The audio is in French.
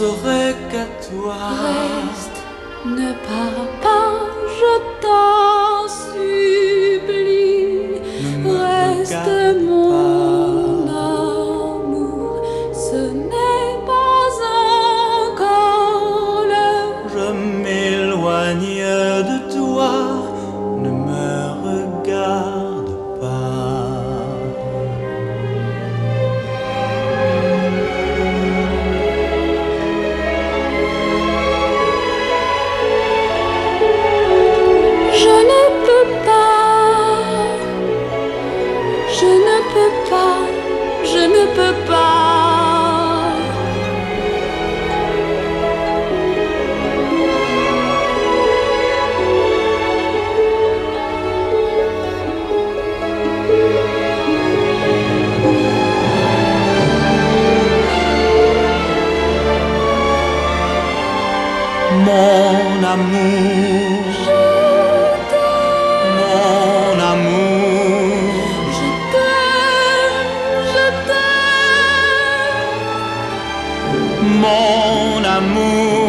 penserai qu'à toi. Reste, ne pars pas, je t'en supplie. Reste mon amour, ce n'est pas encore l'heure. Je m'éloigne de toi, ne me regarde pas. Je ne peux pas, je ne peux pas, je ne peux pas. Mon amour, mon amour, Je t'aime, mon amour.